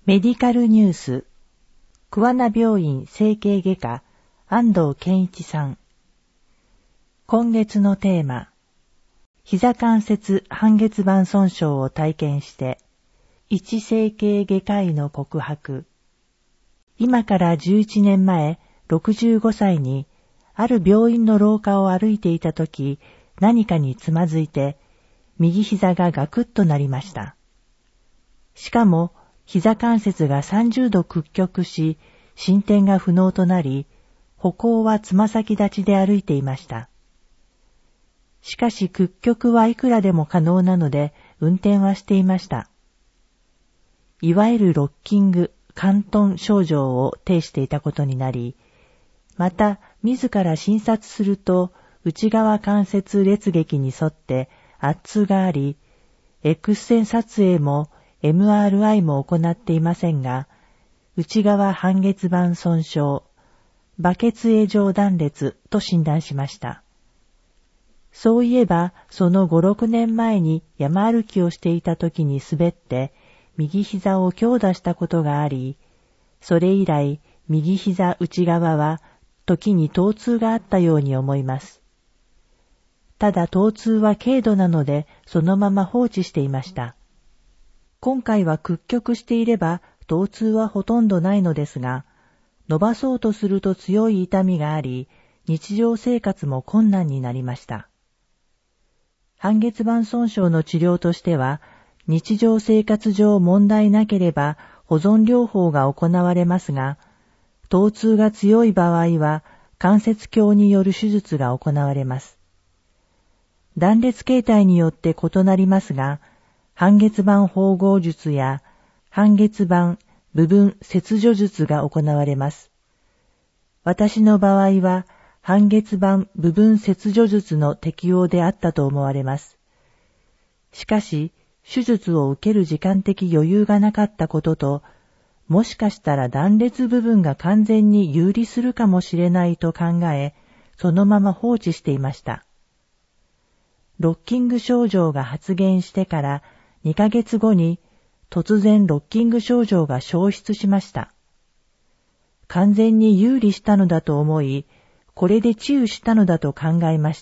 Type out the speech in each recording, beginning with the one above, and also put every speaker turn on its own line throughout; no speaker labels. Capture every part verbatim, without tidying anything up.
メディカルニュース、桑名病院整形外科、安藤健一さん。今月のテーマ、膝関節半月板損傷を体験して、一整形外科医の告白。今からじゅういちねんまえ、ろくじゅうごさいに、ある病院の廊下を歩いていたとき、何かにつまずいて、右膝がガクッとなりました。しかも、膝関節がさんじゅうど屈曲し、進展が不能となり、歩行はつま先立ちで歩いていました。しかし屈曲はいくらでも可能なので、運転はしていました。いわゆるロッキング、嵌頓症状を呈していたことになり、また自ら診察すると、内側関節裂劇に沿って圧痛があり、X 線撮影もエムアールアイ も行っていませんが、内側半月板損傷、馬血影状断裂と診断しました。そういえば、そのご、ろくねんまえに山歩きをしていた時に滑って、右膝を強打したことがあり、それ以来、右膝内側は時に疼痛があったように思います。ただ疼痛は軽度なので、そのまま放置していました。今回は屈曲していれば、疼痛はほとんどないのですが、伸ばそうとすると強い痛みがあり、日常生活も困難になりました。半月板損傷の治療としては、日常生活上問題なければ保存療法が行われますが、疼痛が強い場合は関節鏡による手術が行われます。断裂形態によって異なりますが、半月板縫合術や半月板部分切除術が行われます。私の場合は半月板部分切除術の適用であったと思われます。しかし、手術を受ける時間的余裕がなかったことと、もしかしたら断裂部分が完全に有利するかもしれないと考え、そのまま放置していました。ロッキング症状が発現してからにかげつごに突然ロッキング症状が消失しました。完全に有利したのだと思い、これで治癒したのだと考えました。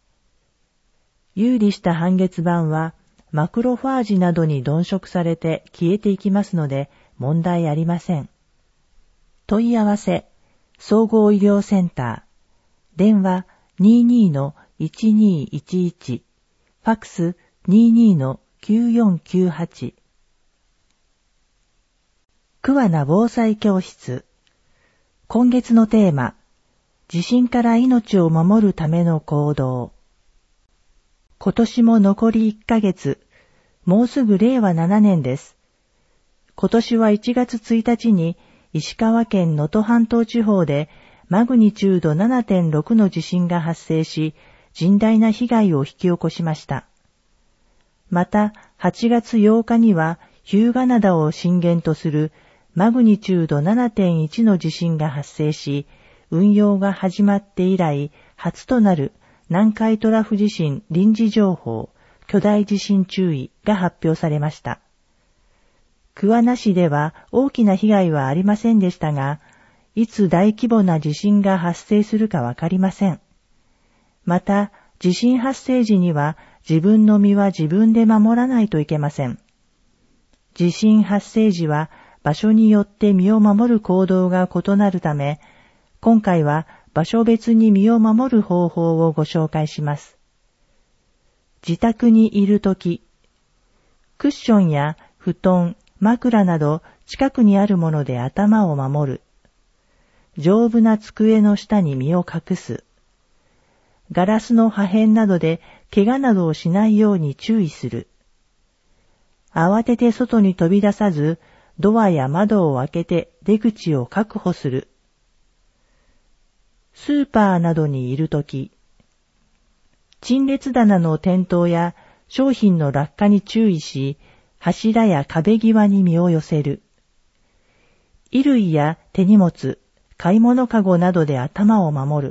有利した半月板はマクロファージなどに鈍色されて消えていきますので問題ありません。問い合わせ、総合医療センター、電話 にじゅうにのいちにいちいち、ファックス にじゅうにのきゅうよんきゅうはち。桑名防災教室。今月のテーマ、地震から命を守るための行動。今年も残りいっかげつ、もうすぐれいわななねんです。今年はいちがつついたちに石川県能登半島地方でマグニチュード ななてんろく の地震が発生し、甚大な被害を引き起こしました。また、はちがつようかには日向灘を震源とするマグニチュード ななてんいち の地震が発生し、運用が始まって以来初となる南海トラフ地震臨時情報、巨大地震注意が発表されました。桑名市では大きな被害はありませんでしたが、いつ大規模な地震が発生するかわかりません。また、地震発生時には自分の身は自分で守らないといけません。地震発生時は場所によって身を守る行動が異なるため、今回は場所別に身を守る方法をご紹介します。自宅にいるとき、クッションや布団、枕など近くにあるもので頭を守る。丈夫な机の下に身を隠す。ガラスの破片などで怪我などをしないように注意する。慌てて外に飛び出さず、ドアや窓を開けて出口を確保する。スーパーなどにいるとき、陳列棚の転倒や商品の落下に注意し、柱や壁際に身を寄せる。衣類や手荷物、買い物かごなどで頭を守る。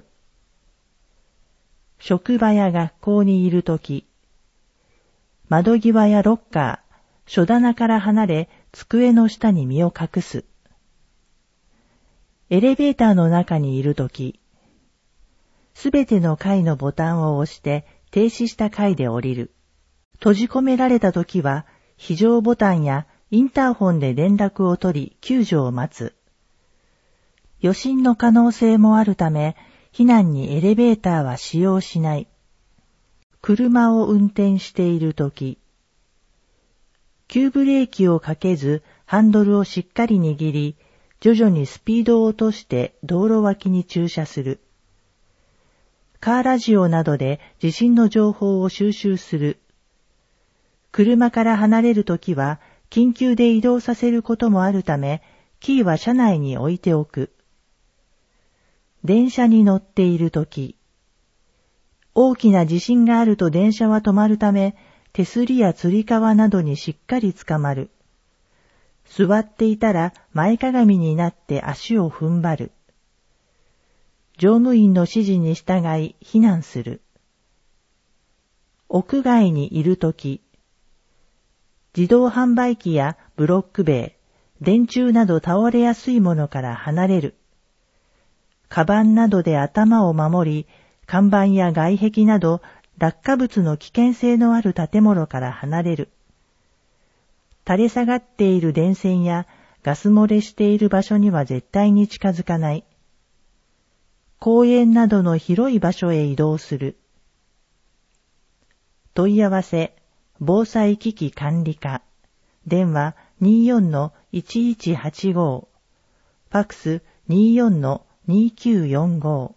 職場や学校にいるとき、窓際やロッカー、書棚から離れ机の下に身を隠す。エレベーターの中にいるとき、すべての階のボタンを押して停止した階で降りる。閉じ込められたときは、非常ボタンやインターホンで連絡を取り救助を待つ。余震の可能性もあるため、避難にエレベーターは使用しない。車を運転しているとき、急ブレーキをかけずハンドルをしっかり握り、徐々にスピードを落として道路脇に駐車する。カーラジオなどで地震の情報を収集する。車から離れるときは緊急で移動させることもあるため、キーは車内に置いておく。電車に乗っているとき、大きな地震があると電車は止まるため、手すりやつり革などにしっかりつかまる。座っていたら前かがみになって足を踏ん張る。乗務員の指示に従い避難する。屋外にいるとき、自動販売機やブロック塀、電柱など倒れやすいものから離れる。カバンなどで頭を守り、看板や外壁など落下物の危険性のある建物から離れる。垂れ下がっている電線やガス漏れしている場所には絶対に近づかない。公園などの広い場所へ移動する。問い合わせ、防災機器管理課、電話 にじゅうよんのいちいちはちご、ファックス にじゅうよんのにきゅうよんご。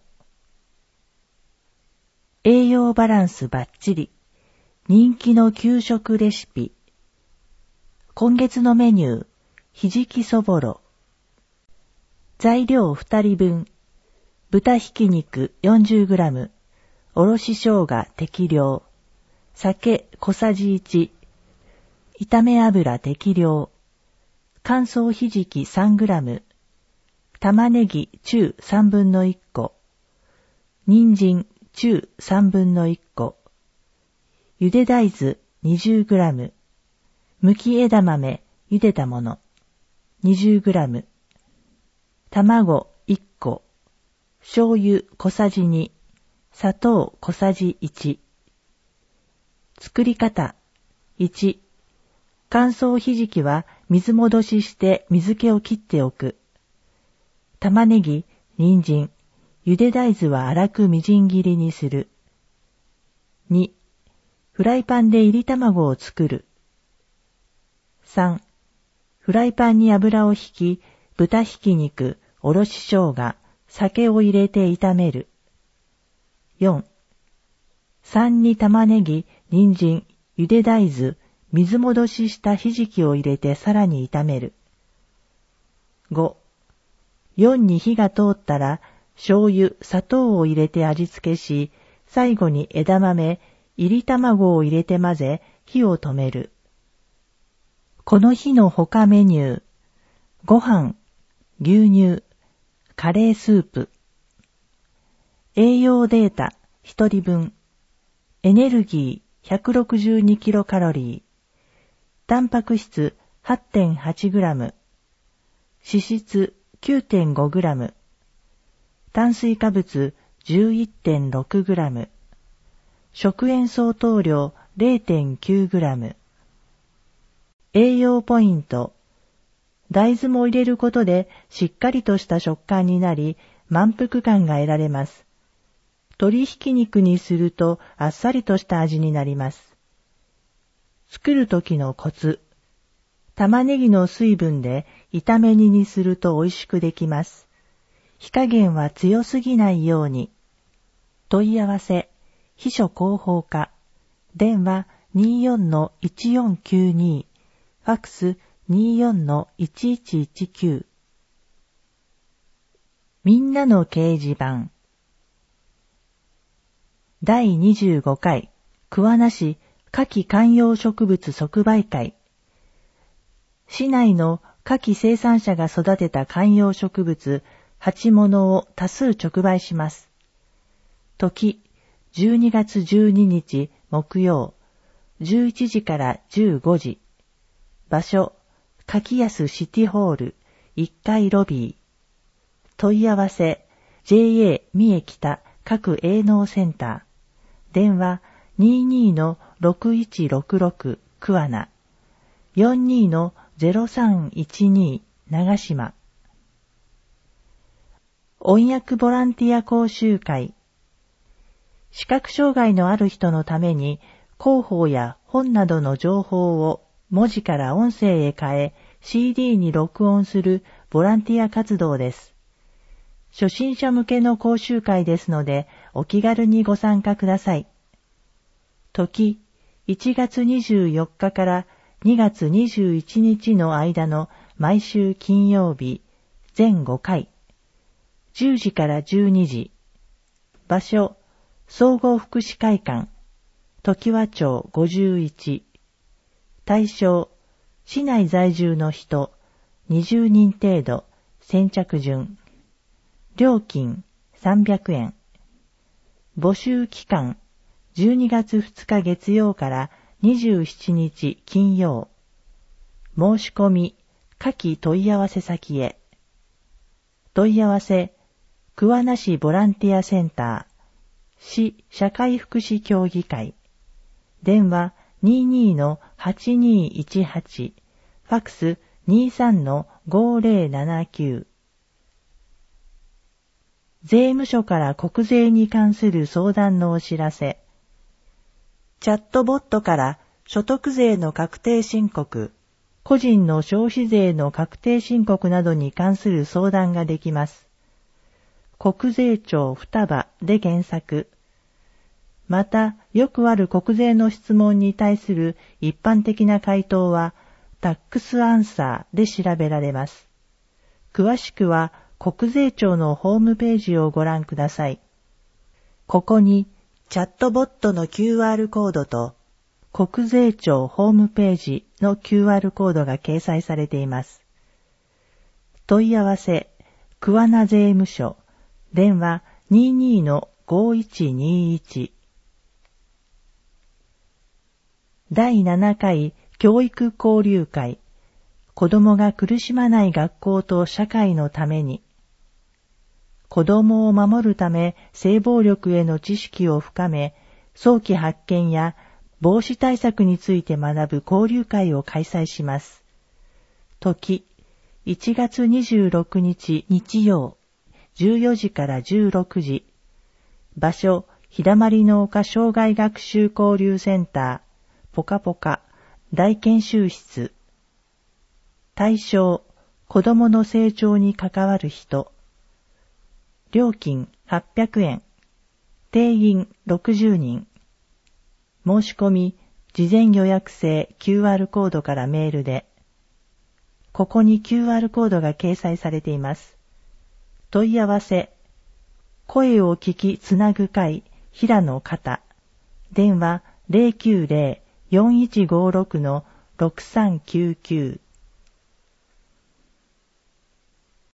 栄養バランスバッチリ、人気の給食レシピ。今月のメニュー、ひじきそぼろ。材料ふたりぶん、豚ひき肉 よんじゅうグラム、おろし生姜適量、酒小さじいち、炒め油適量、乾燥ひじき さんグラム、玉ねぎ中さんぶんのいっこ、人参中さんぶんのいっこ、ゆで大豆 にじゅうグラム、むき枝豆茹でたもの にじゅうグラム、卵いっこ、醤油小さじに、砂糖小さじいち。作り方。いち、乾燥ひじきは水戻しして水気を切っておく。玉ねぎ、人参、ゆで大豆は粗くみじん切りにする。に、フライパンで炒り卵を作る。さん、フライパンに油をひき、豚ひき肉、おろし生姜、酒を入れて炒める。よん、さんに玉ねぎ、人参、ゆで大豆、水戻ししたひじきを入れてさらに炒める。ご、よんに火が通ったら、醤油、砂糖を入れて味付けし、最後に枝豆、炒り卵を入れて混ぜ、火を止める。この日の他メニュー、ご飯、牛乳、カレースープ。栄養データひとりぶん。エネルギー ひゃくろくじゅうにキロカロリー。タンパク質 はちてんはちグラム。脂質 きゅうてんごグラム。炭水化物 じゅういってんろくグラム。食塩相当量 れいてんきゅうグラム。栄養ポイント。大豆も入れることでしっかりとした食感になり、満腹感が得られます。鶏ひき肉にするとあっさりとした味になります。作る時のコツ。玉ねぎの水分で炒め煮にすると美味しくできます。火加減は強すぎないように。問い合わせ、秘書広報課。電話 にじゅうよんのいちよんきゅうに、ファックス にじゅうよんのいちいちいちきゅう。みんなの掲示板。だいにじゅうごかい桑名市夏季観葉植物即売会。市内の夏季生産者が育てた観葉植物、鉢物を多数直売します。時、じゅうにがつじゅうににち木曜、じゅういちじからじゅうごじ。場所、 柿安シティホールいっかいロビー。問い合わせ ジェイエー 三重北各営農センター。電話 にじゅうにのろくいちろくろく 桑名。よんじゅうにのゼロさんいちに長島。音訳ボランティア講習会。視覚障害のある人のために広報や本などの情報を文字から音声へ変え シーディー に録音するボランティア活動です。初心者向けの講習会ですのでお気軽にご参加ください。時、いちがつにじゅうよっかからにがつにじゅういちにちの間の毎週金曜日、全ごかい。じゅうじからじゅうにじ。場所、総合福祉会館、常盤町ごじゅういち。対象、市内在住の人、にじゅうにん程度、先着順。料金、さんびゃくえん。募集期間、じゅうにがつふつか月曜からにじゅうしちにち金曜。申し込み、下記問い合わせ先へ。問い合わせ、桑名市ボランティアセンター、市社会福祉協議会。電話 にじゅうにのはちにいちはち、ファックス にじゅうさんのごぜろななきゅう。税務署から国税に関する相談のお知らせ。チャットボットから所得税の確定申告、個人の消費税の確定申告などに関する相談ができます。国税庁双葉で検索。また、よくある国税の質問に対する一般的な回答は、タックスアンサーで調べられます。詳しくは、国税庁のホームページをご覧ください。ここに、チャットボットの キューアール コードと、国税庁ホームページの キューアール コードが掲載されています。問い合わせ、桑名税務署、電話 にじゅうにのごいちにいち。だいななかい教育交流会、子どもが苦しまない学校と社会のために。子どもを守るため性暴力への知識を深め、早期発見や防止対策について学ぶ交流会を開催します。時、いちがつにじゅうろくにち日曜、じゅうよじからじゅうろくじ。場所、ひだまりの丘障害学習交流センター、ぽかぽか、大研修室。対象、子どもの成長に関わる人。料金はっぴゃくえん。定員ろくじゅうにん。申し込み、事前予約制 キューアール コードからメールで。ここに キューアール コードが掲載されています。問い合わせ、声を聞きつなぐ会、平野方。電話 ゼロきゅうゼロ よんいちごろくのろくさんきゅうきゅう。